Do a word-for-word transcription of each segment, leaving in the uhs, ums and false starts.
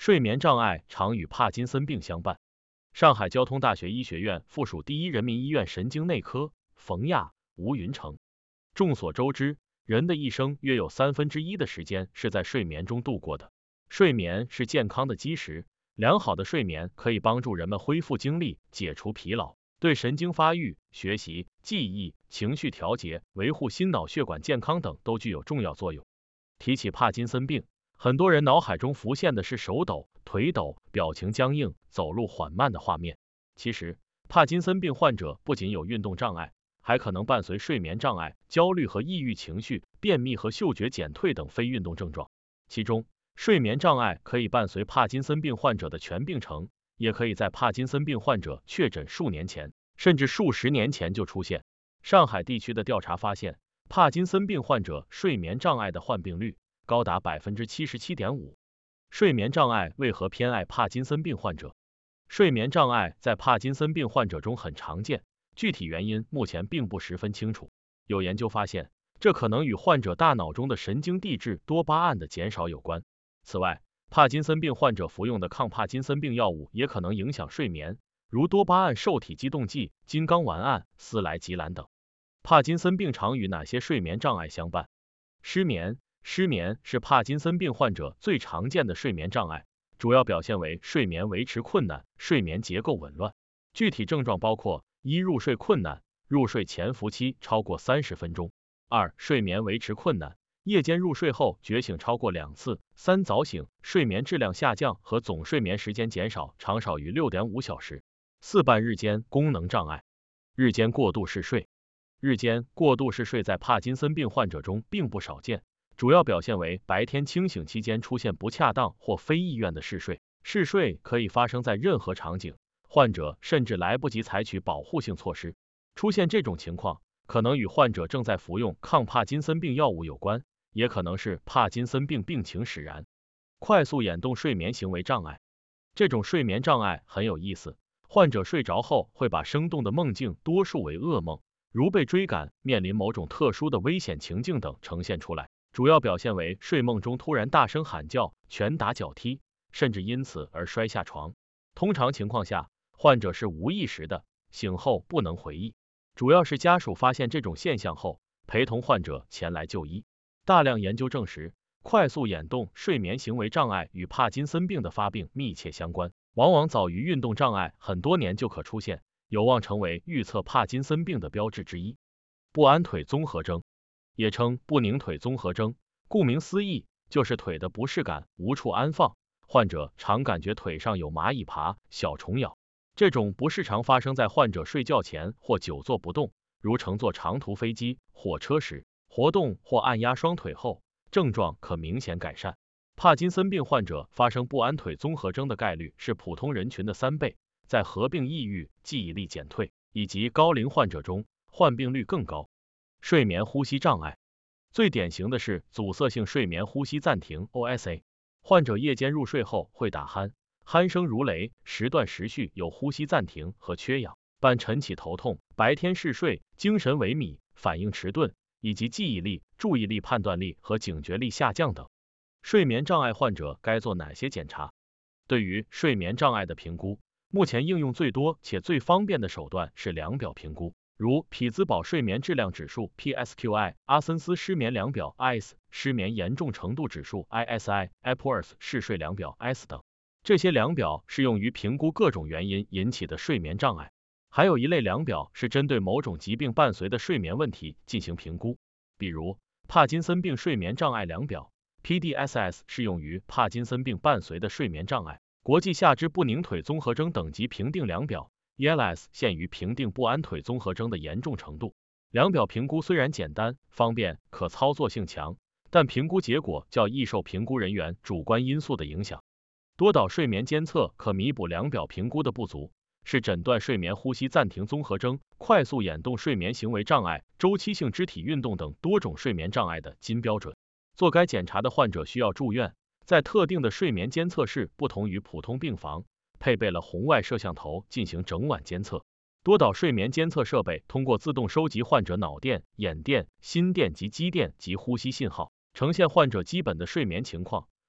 睡眠障碍常与帕金森病相伴。上海交通大学医学院附属第一人民医院神经内科冯亚、吴云成。众所周知，人的一生约有三分之一的时间是在睡眠中度过的。睡眠是健康的基石，良好的睡眠可以帮助人们恢复精力、解除疲劳，对神经发育、学习、记忆、情绪调节、维护心脑血管健康等都具有重要作用。提起帕金森病，很多人脑海中浮现的是手抖、腿抖、表情僵硬、走路缓慢的画面。其实，帕金森病患者不仅有运动障碍，还可能伴随睡眠障碍、焦虑和抑郁情绪、便秘和嗅觉减退等非运动症状。其中，睡眠障碍可以伴随帕金森病患者的全病程，也可以在帕金森病患者确诊数年前，甚至数十年前就出现。上海地区的调查发现，帕金森病患者睡眠障碍的患病率高达 百分之七十七点五。睡眠障碍为何偏爱帕金森病患者？睡眠障碍在帕金森病患者中很常见，具体原因目前并不十分清楚。有研究发现，这可能与患者大脑中的神经递质多巴胺的减少有关。此外，帕金森病患者服用的抗帕金森病药物也可能影响睡眠，如多巴胺受体激动剂、金刚烷胺、司来吉兰等。帕金森病常与哪些睡眠障碍相伴？失眠。失眠是帕金森病患者最常见的睡眠障碍，主要表现为睡眠维持困难、睡眠结构紊乱。具体症状包括：一、入睡困难，入睡潜伏期超过三十分钟；二、睡眠维持困难，夜间入睡后觉醒超过两次；三、早醒，睡眠质量下降和总睡眠时间减少，常少于 六点五小时；四、半日间功能障碍，日间过度嗜睡。日间过度嗜睡在帕金森病患者中并不少见，主要表现为白天清醒期间出现不恰当或非意愿的嗜睡。嗜睡可以发生在任何场景，患者甚至来不及采取保护性措施。出现这种情况，可能与患者正在服用抗帕金森病药物有关，也可能是帕金森病病情使然。快速眼动睡眠行为障碍，这种睡眠障碍很有意思，患者睡着后会把生动的梦境多数为噩梦，如被追赶、面临某种特殊的危险情境等呈现出来。主要表现为睡梦中突然大声喊叫、拳打脚踢，甚至因此而摔下床。通常情况下，患者是无意识的，醒后不能回忆。主要是家属发现这种现象后，陪同患者前来就医。大量研究证实，快速眼动睡眠行为障碍与帕金森病的发病密切相关，往往早于运动障碍很多年就可出现，有望成为预测帕金森病的标志之一。不安腿综合征也称不宁腿综合征，顾名思义，就是腿的不适感无处安放，患者常感觉腿上有蚂蚁爬、小虫咬。这种不适常发生在患者睡觉前或久坐不动，如乘坐长途飞机、火车时，活动或按压双腿后，症状可明显改善。帕金森病患者发生不安腿综合征的概率是普通人群的三倍，在合并抑郁、记忆力减退以及高龄患者中，患病率更高。睡眠呼吸障碍，最典型的是阻塞性睡眠呼吸暂停 O S A， 患者夜间入睡后会打鼾，鼾声如雷，时断时续，有呼吸暂停和缺氧，伴晨起头痛，白天嗜睡，精神萎靡，反应迟钝，以及记忆力、注意力、判断力和警觉力下降等。睡眠障碍患者该做哪些检查？对于睡眠障碍的评估，目前应用最多且最方便的手段是量表评估，如匹兹堡睡眠质量指数 P S Q I、阿森斯失眠量表 I S、失眠严重程度指数 I S I、Epworth 嗜睡量表 I S 等。这些量表适用于评估各种原因引起的睡眠障碍。还有一类量表是针对某种疾病伴随的睡眠问题进行评估，比如帕金森病睡眠障碍量表 P D S S 适用于帕金森病伴随的睡眠障碍。国际下肢不宁腿综合征等级评定量表 E L S 限于评定不安腿综合征的严重程度。量表评估虽然简单、方便、可操作性强，但评估结果较易受评估人员主观因素的影响。多导睡眠监测可弥补量表评估的不足，是诊断睡眠呼吸暂停综合征、快速眼动睡眠行为障碍、周期性肢体运动等多种睡眠障碍的金标准。做该检查的患者需要住院，在特定的睡眠监测室不同于普通病房，配备了红外摄像头进行整晚监测。多导睡眠监测设备通过自动收集患者脑电、眼电、心电及肌电及呼吸信号，呈现患者基本的睡眠情况，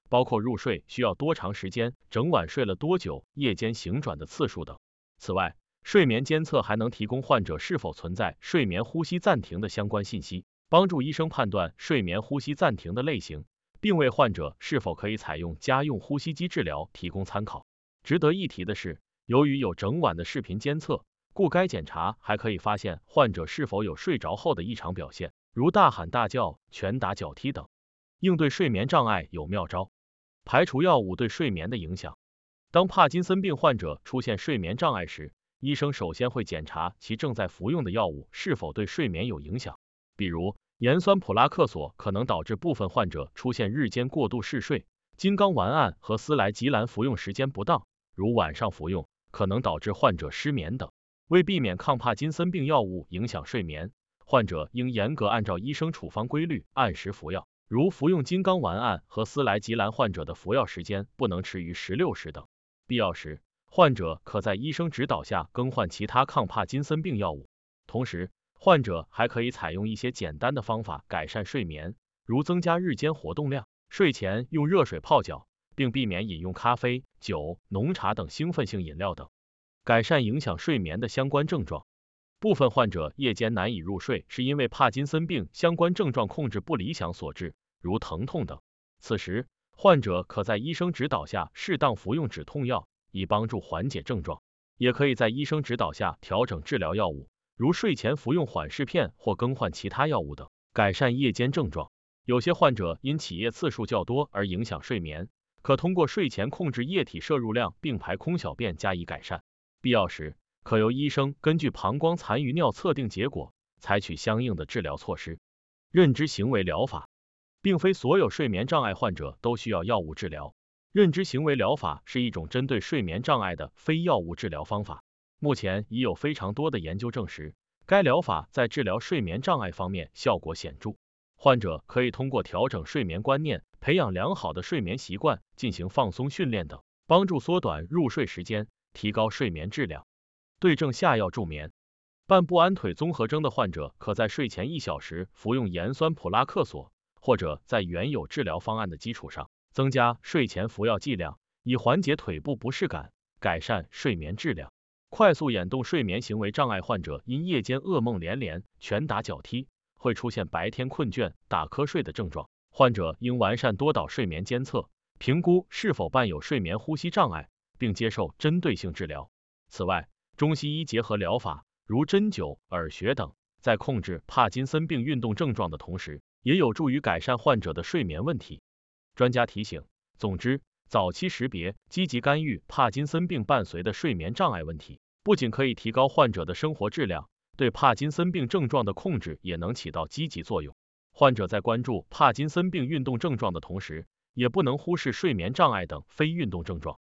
包括入睡需要多长时间、整晚睡了多久、夜间醒转的次数等。此外，睡眠监测还能提供患者是否存在睡眠呼吸暂停的相关信息，帮助医生判断睡眠呼吸暂停的类型，并为患者是否可以采用家用呼吸机治疗提供参考。值得一提的是，由于有整晚的视频监测，故该检查还可以发现患者是否有睡着后的异常表现，如大喊大叫、拳打脚踢等。应对睡眠障碍有妙招。排除药物对睡眠的影响。当帕金森病患者出现睡眠障碍时，医生首先会检查其正在服用的药物是否对睡眠有影响。比如，盐酸普拉克索可能导致部分患者出现日间过度嗜睡，金刚烷胺和司来吉兰服用时间不当，如晚上服用，可能导致患者失眠等。为避免抗帕金森病药物影响睡眠，患者应严格按照医生处方规律按时服药，如服用金刚烷胺和司来吉兰，患者的服药时间不能迟于十六时等。必要时，患者可在医生指导下更换其他抗帕金森病药物。同时，患者还可以采用一些简单的方法改善睡眠，如增加日间活动量，睡前用热水泡脚，并避免饮用咖啡、酒、浓茶等兴奋性饮料等。改善影响睡眠的相关症状。部分患者夜间难以入睡，是因为帕金森病相关症状控制不理想所致，如疼痛等。此时，患者可在医生指导下适当服用止痛药，以帮助缓解症状。也可以在医生指导下调整治疗药物，如睡前服用缓释片或更换其他药物等，改善夜间症状。有些患者因起夜次数较多而影响睡眠，可通过睡前控制液体摄入量并排空小便加以改善。必要时，可由医生根据膀胱残余尿测定结果，采取相应的治疗措施。认知行为疗法。并非所有睡眠障碍患者都需要药物治疗。认知行为疗法是一种针对睡眠障碍的非药物治疗方法。目前已有非常多的研究证实，该疗法在治疗睡眠障碍方面效果显著。患者可以通过调整睡眠观念、培养良好的睡眠习惯、进行放松训练等，帮助缩短入睡时间，提高睡眠质量。对症下药助眠。半部鞍腿综合征的患者可在睡前一小时服用盐酸普拉克索，或者在原有治疗方案的基础上，增加睡前服药剂量，以缓解腿部不适感，改善睡眠质量。快速眼动睡眠行为障碍患者因夜间噩梦连连、拳打脚踢，会出现白天困倦、打瞌睡的症状。患者应完善多导睡眠监测，评估是否伴有睡眠呼吸障碍，并接受针对性治疗。此外，中西医结合疗法，如针灸、耳穴等，在控制帕金森病运动症状的同时，也有助于改善患者的睡眠问题。专家提醒，总之，早期识别、积极干预帕金森病伴随的睡眠障碍问题，不仅可以提高患者的生活质量，对帕金森病症状的控制也能起到积极作用。患者在关注帕金森病运动症状的同时，也不能忽视睡眠障碍等非运动症状。